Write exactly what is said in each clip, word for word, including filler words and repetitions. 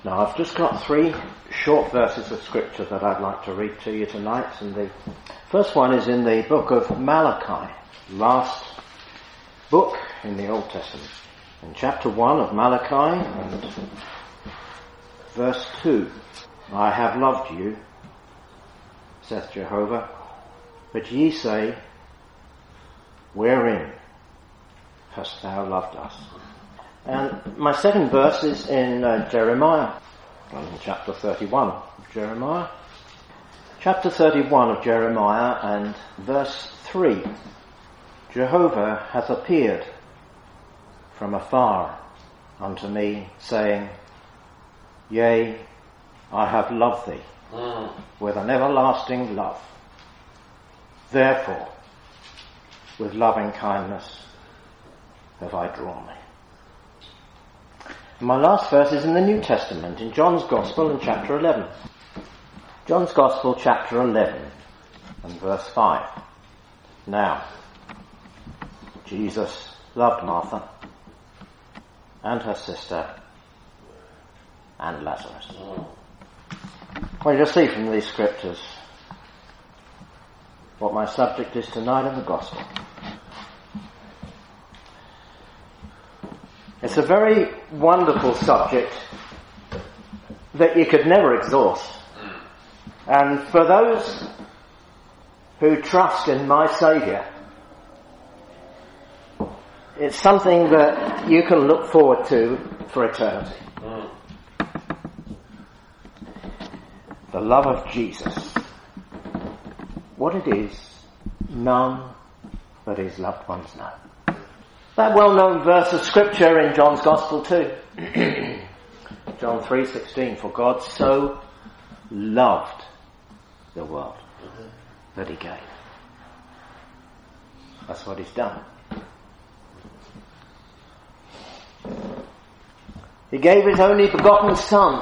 Now, I've just got three short verses of scripture that I'd like to read to you tonight, and the first one is in the book of Malachi, last book in the Old Testament. In chapter one of Malachi, and verse two, I have loved you, saith Jehovah, but ye say, wherein hast thou loved us? And my second verse is in uh, Jeremiah, in chapter thirty-one of Jeremiah. Chapter thirty-one of Jeremiah and verse three. Jehovah hath appeared from afar unto me, saying, yea, I have loved thee mm. with an everlasting love. Therefore, with loving kindness have I drawn thee. My last verse is in the New Testament, in John's Gospel in chapter eleven. John's Gospel chapter eleven and verse five. Now, Jesus loved Martha and her sister and Lazarus. Well, you'll see from these scriptures what my subject is tonight in the Gospel. It's a very wonderful subject that you could never exhaust. And for those who trust in my Saviour, it's something that you can look forward to for eternity. The love of Jesus. What it is, none but his loved ones know. That well-known verse of scripture in John's Gospel too. John three sixteen, for God so loved the world that he gave. That's what he's done. He gave his only begotten Son,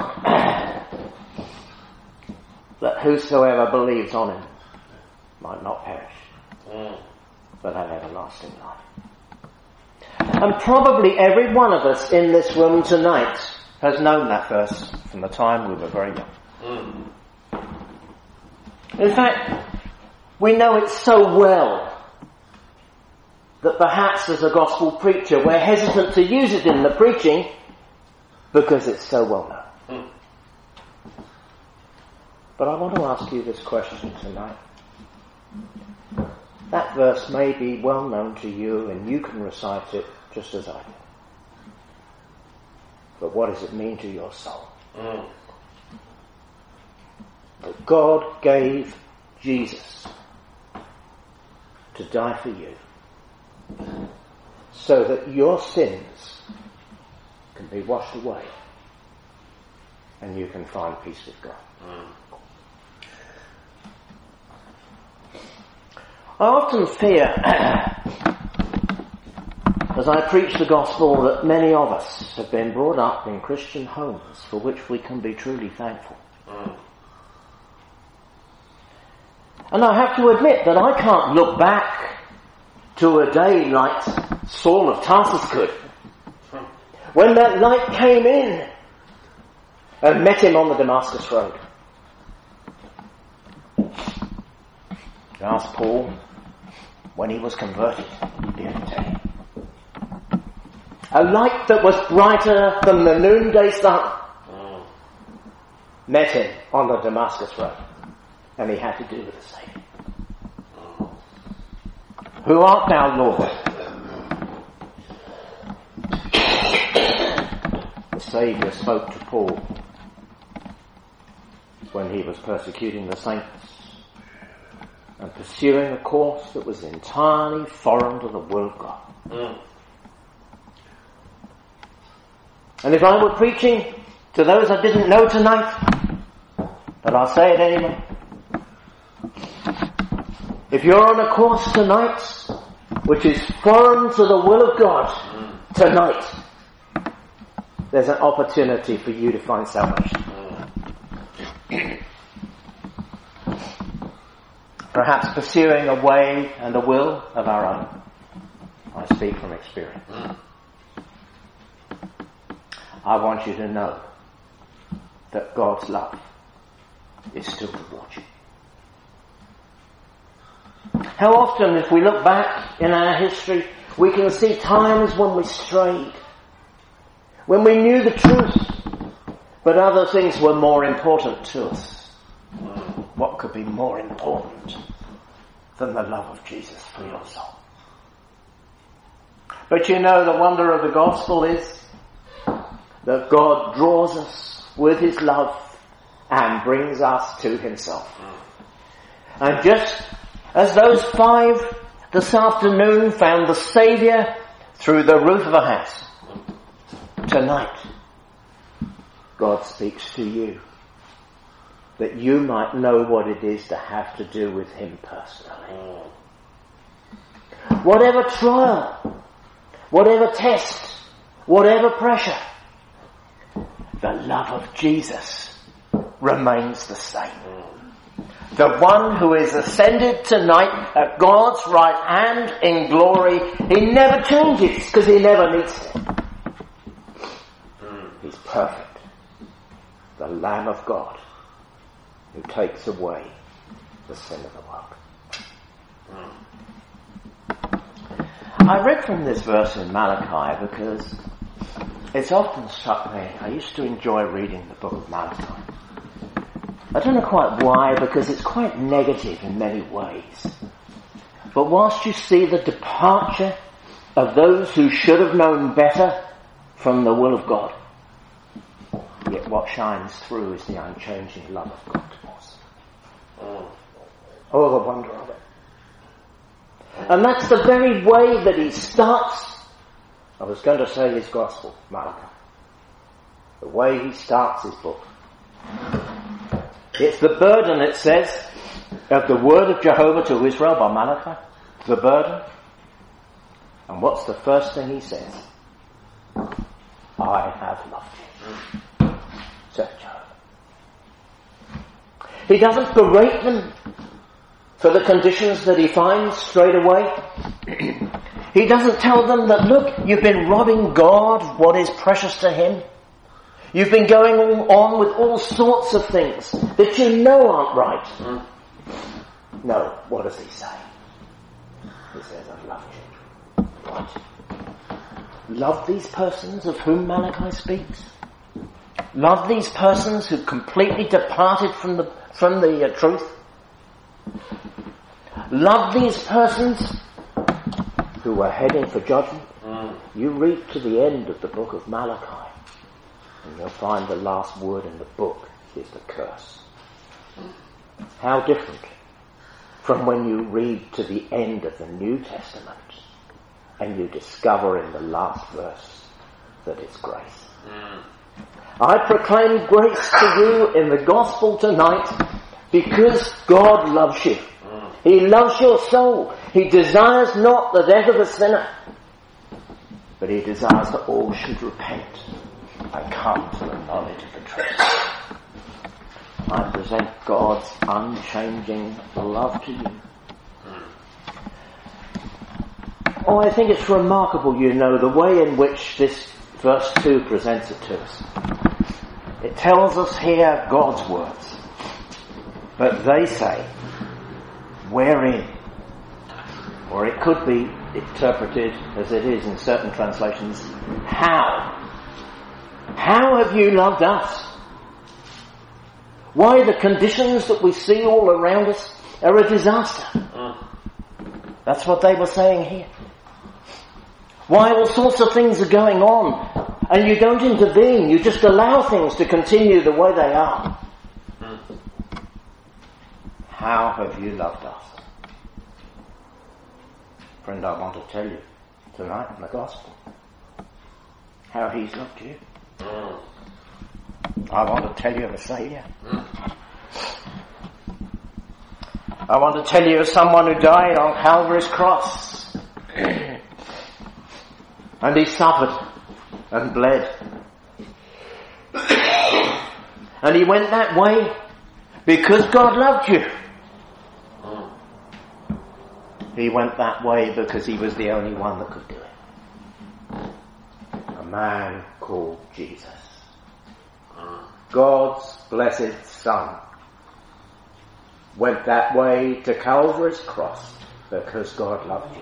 that whosoever believes on him might not perish, but have everlasting life. And probably every one of us in this room tonight has known that verse from the time we were very young. Mm. In fact, we know it so well that perhaps as a gospel preacher we're hesitant to use it in the preaching because it's so well known. Mm. But I want to ask you this question tonight. That verse may be well known to you and you can recite it just as I do. But what does it mean to your soul? Mm. That God gave Jesus to die for you so that your sins can be washed away and you can find peace with God. Mm. I often fear, as I preach the gospel, that many of us have been brought up in Christian homes for which we can be truly thankful. Mm. And I have to admit that I can't look back to a day like Saul of Tarsus could, when that light came in and met him on the Damascus road. Ask Paul when he was converted, he'd be able to tell you. A light that was brighter than the noonday sun mm. met him on the Damascus road, and he had to do with the Saviour. Mm. Who art thou, Lord? The Saviour spoke to Paul when he was persecuting the saints and pursuing a course that was entirely foreign to the will of God. Mm. And if I were preaching to those I didn't know tonight, but I'll say it anyway. If you're on a course tonight which is foreign to the will of God mm. tonight, there's an opportunity for you to find salvation. Mm. Perhaps pursuing a way and a will of our own. I speak from experience. Mm. I want you to know that God's love is still towards you. How often, if we look back in our history, we can see times when we strayed, when we knew the truth, but other things were more important to us. What could be more important than the love of Jesus for your soul? But you know, the wonder of the gospel is that God draws us with his love and brings us to himself. And just as those five this afternoon found the Saviour through the roof of a house, tonight God speaks to you that you might know what it is to have to do with him personally. Whatever trial, whatever test, whatever pressure, the love of Jesus remains the same. The one who is ascended tonight at God's right hand in glory, he never changes because he never needs to. He's perfect. The Lamb of God who takes away the sin of the world. I read from this verse in Malachi because it's often struck me. I used to enjoy reading the book of Malachi. I don't know quite why, because it's quite negative in many ways. But whilst you see the departure of those who should have known better from the will of God, yet what shines through is the unchanging love of God towards them. Oh, the wonder of it. And that's the very way that he starts, I was going to say his gospel, Malachi. The way he starts his book. It's the burden, it says, of the word of Jehovah to Israel by Malachi. The burden. And what's the first thing he says? I have loved you, said Jehovah. He doesn't berate them for the conditions that he finds straight away. He doesn't tell them that, look, you've been robbing God of what is precious to him. You've been going on with all sorts of things that you know aren't right. Mm. No, what does he say? He says, I've loved you. What? Love these persons of whom Malachi speaks? Love these persons who completely departed from the, from the uh, truth? Love these persons who were heading for judgment? Mm. You read to the end of the book of Malachi, and you'll find the last word in the book is the curse. How different from when you read to the end of the New Testament and you discover in the last verse that it's grace. Mm. I proclaim grace to you in the gospel tonight because God loves you. Mm. He loves your soul. He desires not the death of a sinner, but he desires that all should repent and come to the knowledge of the truth. I present God's unchanging love to you. Oh, I think it's remarkable, you know, the way in which this verse two presents it to us. It tells us here God's words, but they say, wherein? Or it could be interpreted as it is in certain translations, how? How have you loved us? Why the conditions that we see all around us are a disaster. Mm. That's what they were saying here. Why all sorts of things are going on and you don't intervene, you just allow things to continue the way they are. Mm. How have you loved us? Friend, I want to tell you tonight in the gospel how he's loved you. Mm. I want to tell you of a Saviour. Mm. I want to tell you of someone who died on Calvary's cross. And he suffered and bled. And he went that way because God loved you. Mm. He went that way because he was the only one that could do it. A man called Jesus. God's blessed Son, went that way to Calvary's cross because God loved you.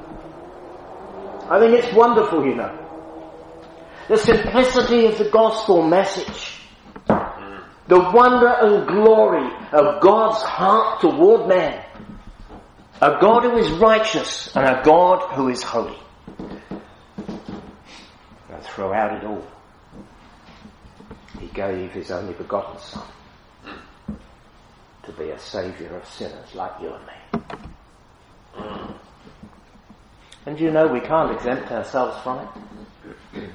I think it's wonderful, you know. The simplicity of the gospel message. The wonder and glory of God's heart toward man. A God who is righteous and a God who is holy. And throughout it all, he gave his only begotten Son to be a saviour of sinners like you and me. And you know we can't exempt ourselves from it.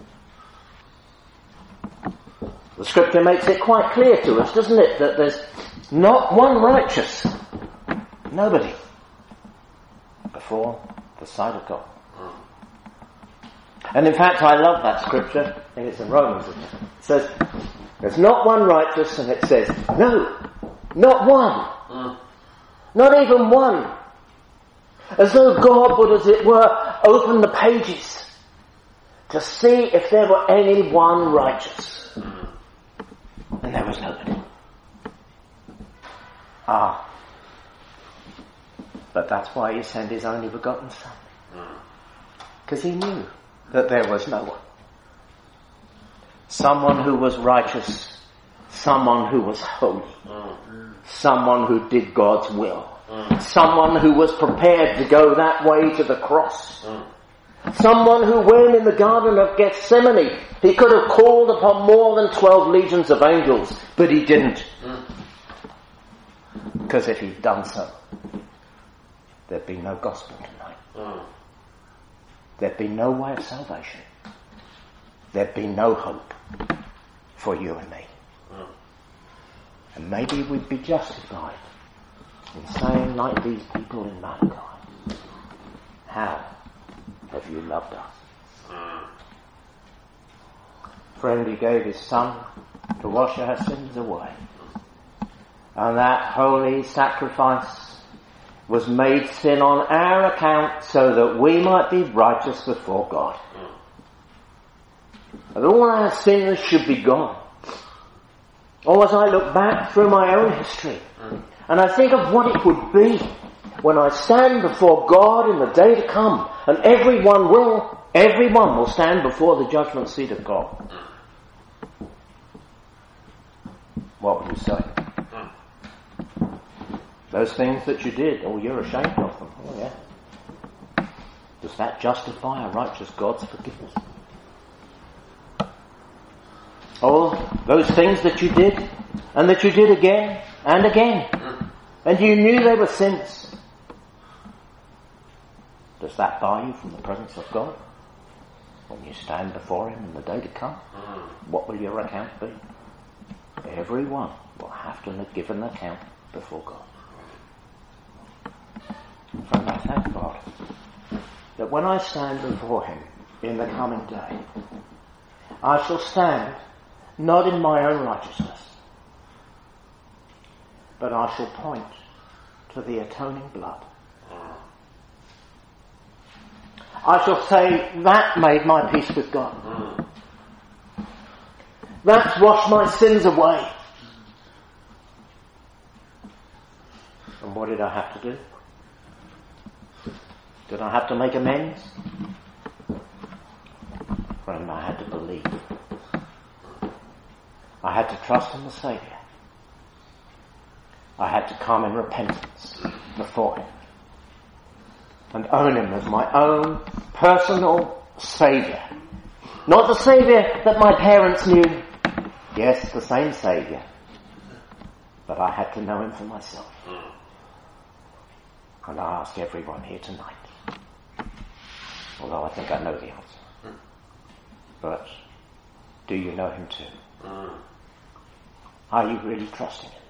The scripture makes it quite clear to us, doesn't it, that there's not one righteous. Nobody. Before the sight of God. And in fact, I love that scripture. I think it's in Romans, isn't it? It says, there's not one righteous, and it says, no, not one. Mm. Not even one. As though God would, as it were, open the pages to see if there were any one righteous. Mm. And there was nobody. Ah. But that's why he sent his only begotten Son. Because he knew that there was no one. Someone who was righteous. Someone who was holy. Someone who did God's will. Someone who was prepared to go that way to the cross. Someone who, when in the Garden of Gethsemane, he could have called upon more than twelve legions of angels, but he didn't. Because if he'd done so, there'd be no gospel tonight. Mm. There'd be no way of salvation. There'd be no hope for you and me. Mm. And maybe we'd be justified in saying like these people in Malachi, how have you loved us? Mm. Friend, he gave his Son to wash our sins away. And that holy sacrifice was made sin on our account so that we might be righteous before God. And all our sins should be gone. Or as I look back through my own history, and I think of what it would be when I stand before God in the day to come, and everyone will, everyone will stand before the judgment seat of God. What would you say? Those things that you did, oh, you're ashamed of them. Oh, yeah. Does that justify a righteous God's forgiveness? Oh, those things that you did, and that you did again and again, and you knew they were sins. Does that bar you from the presence of God? When you stand before him in the day to come, what will your account be? Everyone will have to give an account before God. Friend, I thank God that when I stand before him in the coming day, I shall stand not in my own righteousness, but I shall point to the atoning blood. I shall say, that made my peace with God. That's washed my sins away. And what did I have to do? Did I have to make amends? Friend, I had to believe. I had to trust in the Saviour. I had to come in repentance before him and own him as my own personal Saviour. Not the Saviour that my parents knew. Yes, the same Saviour. But I had to know him for myself. And I ask everyone here tonight, although I think I know the answer, but do you know him too? Are you really trusting him?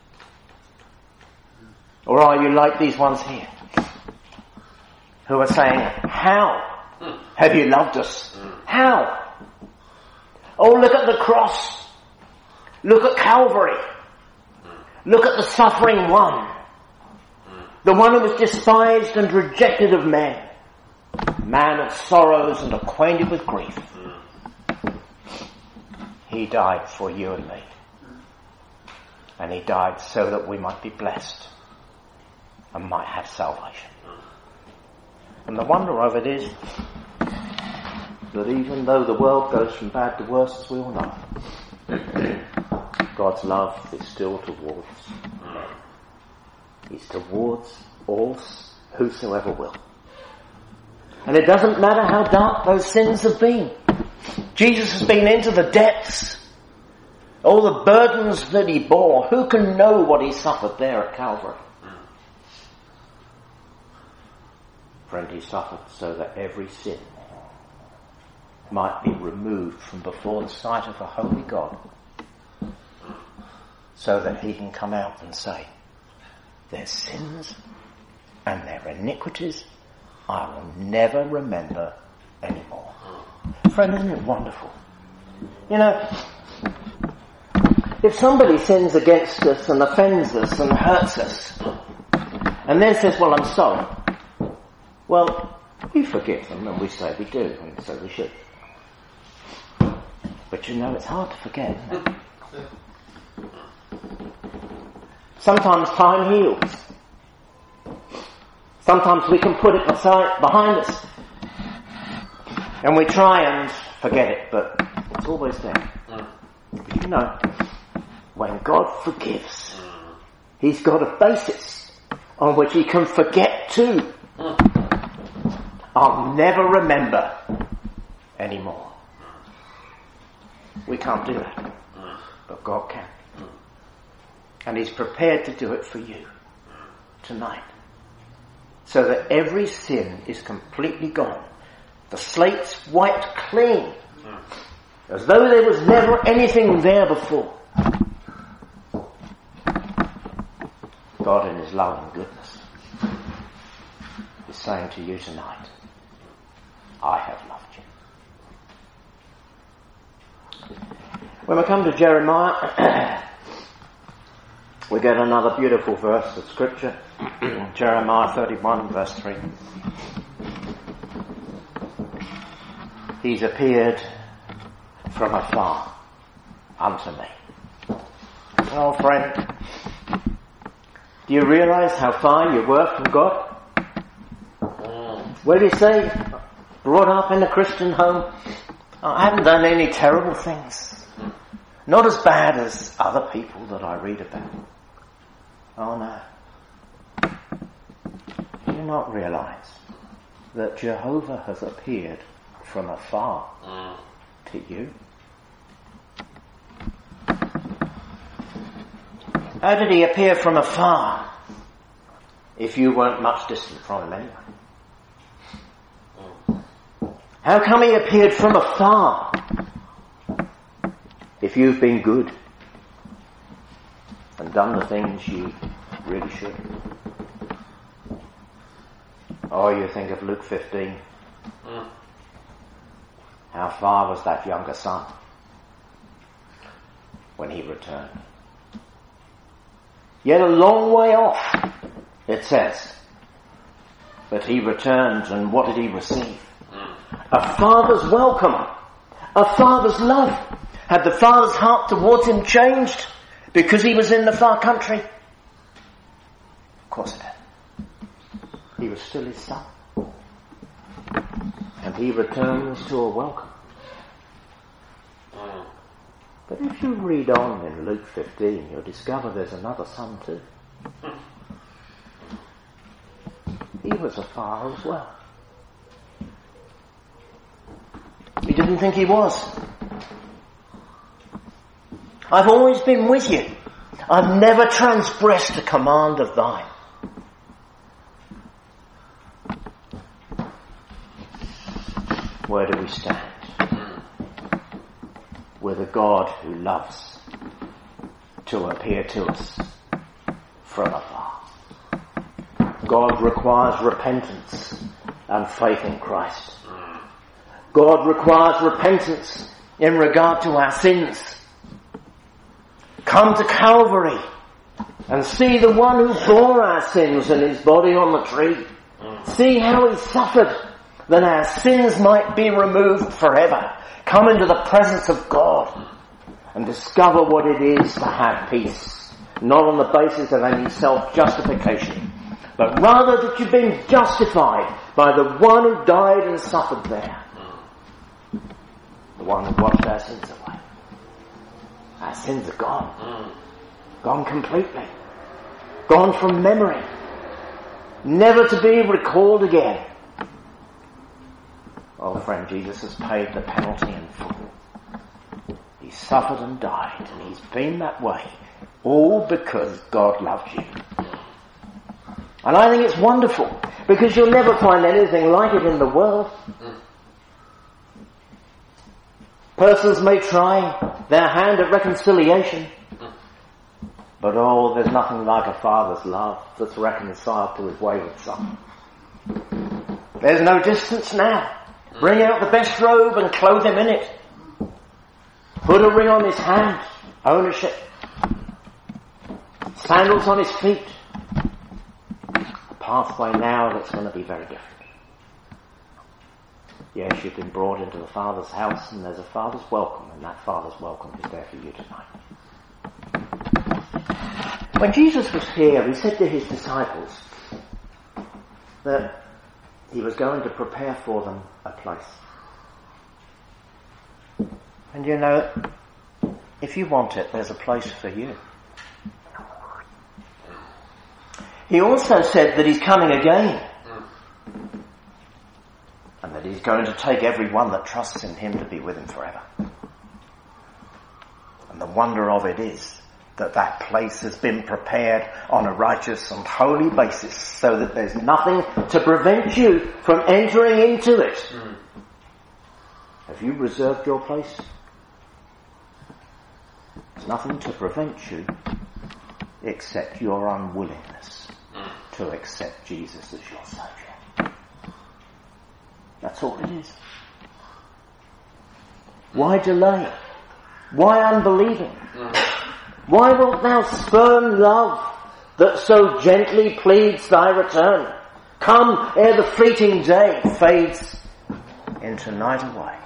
Or are you like these ones here who are saying, how have you loved us? How? Oh, look at the cross. Look at Calvary. Look at the suffering one. The one who was despised and rejected of men. Man of sorrows and acquainted with grief. He died for you and me. And he died so that we might be blessed and might have salvation. And the wonder of it is that even though the world goes from bad to worse, as we all know, God's love is still towards men. He's towards all whosoever will. And it doesn't matter how dark those sins have been. Jesus has been into the depths. All the burdens that he bore. Who can know what he suffered there at Calvary? Friend, he suffered so that every sin might be removed from before the sight of a holy God, so that he can come out and say, their sins and their iniquities I will never remember anymore. Friend, isn't it wonderful? You know, if somebody sins against us and offends us and hurts us, and then says, well, I'm sorry, well, we forgive them, and we say we do, and so we should. But you know, it's hard to forget, isn't it? Sometimes time heals. Sometimes we can put it aside, behind us, and we try and forget it, but it's always there. But you know, when God forgives, he's got a basis on which he can forget too. I'll never remember anymore. We can't do that, but God can. And he's prepared to do it for you tonight, so that every sin is completely gone. The slate's wiped clean, as though there was never anything there before. God in his love and goodness is saying to you tonight, I have loved you. When we come to Jeremiah, we get another beautiful verse of scripture. Jeremiah thirty-one verse three. He's appeared from afar unto me. Oh friend, do you realize how far you were from God? Where do you say, brought up in a Christian home? I haven't done any terrible things. Not as bad as other people that I read about. Oh no. Do you not realize that Jehovah has appeared from afar to you? How did he appear from afar if you weren't much distant from him anyway? How come he appeared from afar if you've been good and done the things you really should? Oh, you think of Luke fifteen. Mm. How far was that younger son when he returned? Yet a long way off, it says. But he returned, and what did he receive? Mm. A father's welcome, a father's love. Had the father's heart towards him changed because he was in the far country? Of course it had. He was still his son. And he returns to a welcome. Mm. But if you read on in Luke fifteen, you'll discover there's another son too. He was afar as well. He didn't think he was. I've always been with you. I've never transgressed a command of thine. Where do we stand? With a God who loves to appear to us from afar. God requires repentance and faith in Christ. God requires repentance in regard to our sins. Come to Calvary and see the one who bore our sins in his body on the tree. See how he suffered that our sins might be removed forever. Come into the presence of God and discover what it is to have peace not on the basis of any self-justification, but rather that you've been justified by the one who died and suffered there. The one who washed our sins away. Our sins are gone. Gone completely. Gone from memory. Never to be recalled again. Oh friend, Jesus has paid the penalty in full. He suffered and died, and he's been that way, all because God loved you. And I think it's wonderful, because you'll never find anything like it in the world. Persons may try their hand at reconciliation, but oh, there's nothing like a father's love that's reconciled to his wayward son. There's no distance now. Bring out the best robe and clothe him in it. Put a ring on his hand, ownership. Sandals on his feet. A pathway now that's going to be very different. Yes, you've been brought into the Father's house, and there's a Father's welcome, and that Father's welcome is there for you tonight. When Jesus was here, he said to his disciples that he was going to prepare for them a place. And you know, if you want it, there's a place for you. He also said that he's coming again. And that he's going to take everyone that trusts in him to be with him forever. And the wonder of it is that that place has been prepared on a righteous and holy basis, so that there's nothing to prevent you from entering into it. Mm. Have you reserved your place? There's nothing to prevent you except your unwillingness mm. to accept Jesus as your Saviour. That's all it is. Why delay? Why unbelieving? Mm. Why wilt thou spurn love that so gently pleads thy return? Come ere the fleeting day fades into night away.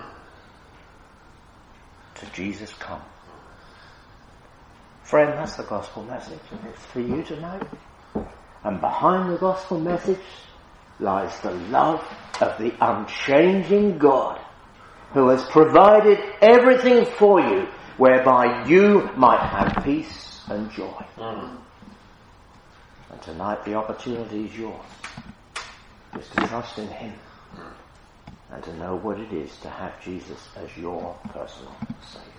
To Jesus come. Friend, that's the gospel message, and it's for you to know. And behind the gospel message lies the love of the unchanging God, who has provided everything for you whereby you might have peace and joy. Mm. And tonight the opportunity is yours, just to trust in him and to know what it is to have Jesus as your personal Saviour.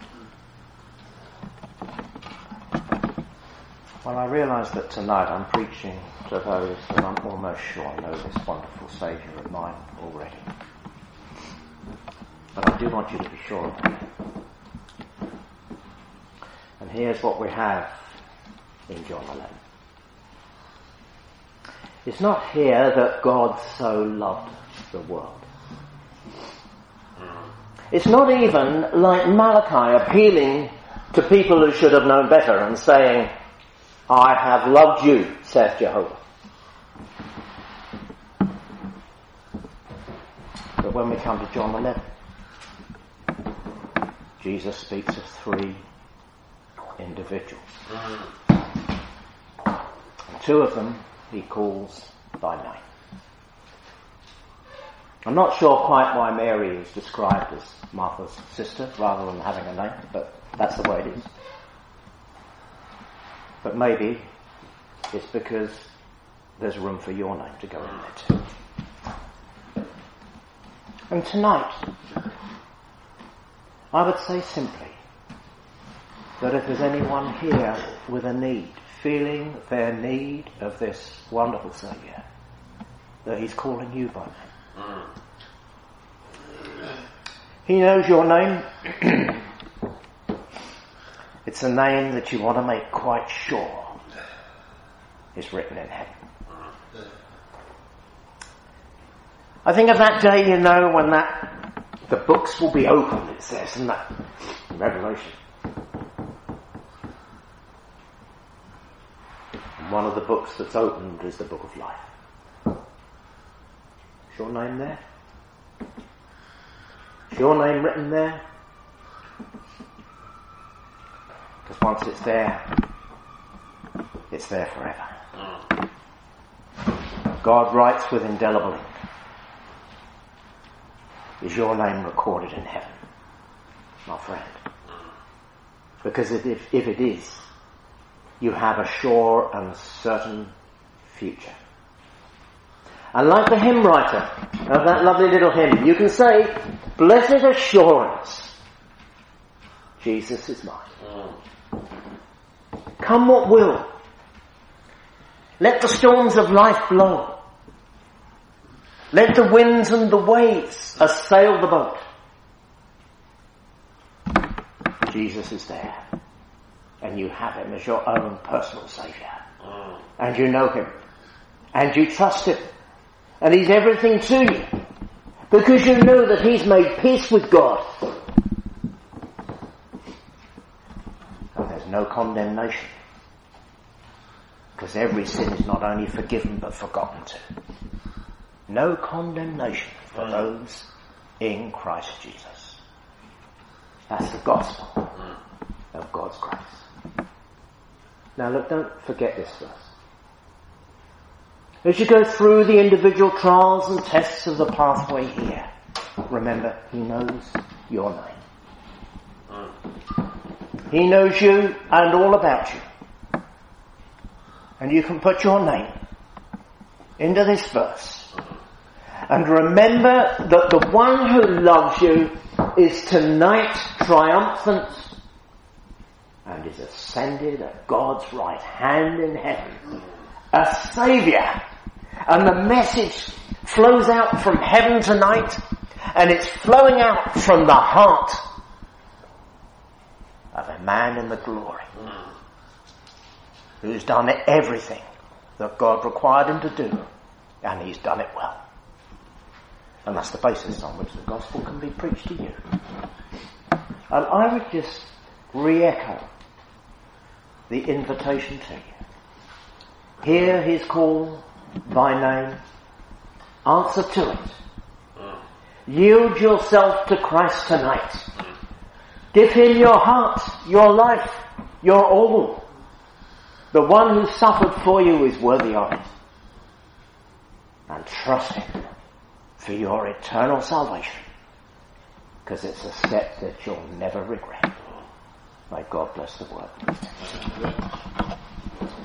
Well, I realise that tonight I'm preaching to those that I'm almost sure know this wonderful Saviour of mine already. But I do want you to be sure of it. And here's what we have in John eleven. It's not here that God so loved the world. It's not even like Malachi appealing to people who should have known better and saying, I have loved you, saith Jehovah. But when we come to John eleven, Jesus speaks of three individuals. And two of them he calls by name. I'm not sure quite why Mary is described as Martha's sister rather than having a name, but that's the way it is. But maybe it's because there's room for your name to go in there too. And tonight, I would say simply that if there's anyone here with a need, feeling their need of this wonderful Saviour, that he's calling you by name. He knows your name. It's a name that you want to make quite sure is written in heaven. I think of that day, you know, when that the books will be opened, it says in that in Revelation. And one of the books that's opened is the book of life. Is your name there? Is your name written there? Because once it's there, It's there forever. God writes with indelible ink. Is your name recorded in heaven, my friend? Because if, if it is, you have a sure and certain future. And like the hymn writer of that lovely little hymn, you can say, blessed assurance, Jesus is mine. Come what will, let the storms of life blow. Let the winds and the waves assail the boat. Jesus is there. And you have him as your own personal saviour. Mm. And you know him. And you trust him. And he's everything to you. Because you know that he's made peace with God. And there's no condemnation. Because every sin is not only forgiven but forgotten too. No condemnation for mm. those in Christ Jesus. That's the gospel mm. of God's grace. Now look, don't forget this verse. As you go through the individual trials and tests of the pathway here, remember, he knows your name. Mm. He knows you and all about you. And you can put your name into this verse. And remember that the one who loves you is tonight triumphant and is ascended at God's right hand in heaven. A saviour. And the message flows out from heaven tonight, and it's flowing out from the heart of a man in the glory who's done everything that God required him to do, and he's done it well. And that's the basis on which the gospel can be preached to you. And I would just re-echo the invitation to you. Hear his call by name. Answer to it. Yield yourself to Christ tonight. Give him your heart, your life, your all. The one who suffered for you is worthy of it. And trust him for your eternal salvation, because it's a step that you'll never regret. May God bless the word.